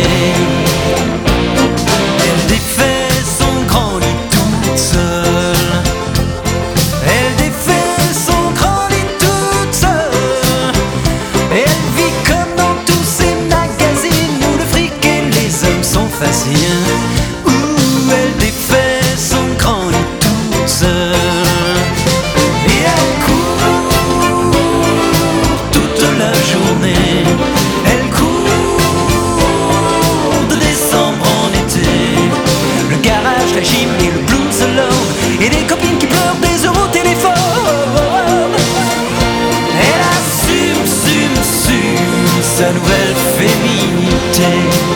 journée. Elle défait son grand lit toute seule. Elle défait son grand lit toute seule. Elle vit comme dans tous ces magazines où le fric et les hommes sont faciles. Où elle défait son grand lit toute seule. Et elle court toute la journée. Elle court de décembre en été. Le garage, la gym et le blues alone. Et des copines qui pleurent des euros au téléphone. Elle assume sa nouvelle féminité.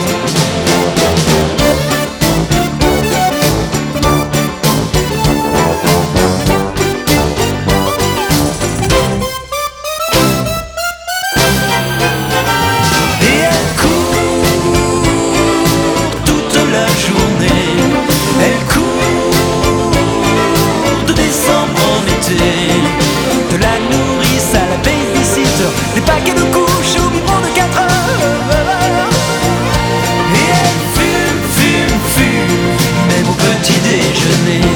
Et elle court toute la journée. Elle court de décembre en été. De la nourrice à la babysitter, des paquets de couches au biberon de 4 heures. Et elle fume, même au petit déjeuner.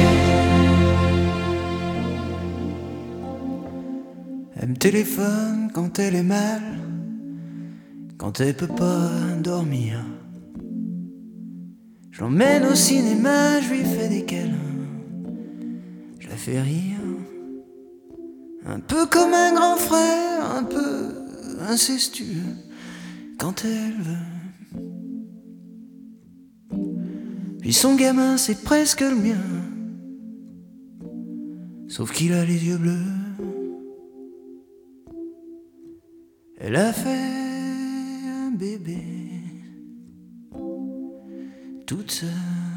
Elle me téléphone quand elle est mal, quand elle peut pas dormir. Je l'emmène au cinéma, je lui fais des câlins, je la fais rire. Un peu comme un grand frère, un peu incestueux quand elle veut. Puis son gamin c'est presque le mien, sauf qu'il a les yeux bleus. Elle a fait un bébé toute seule.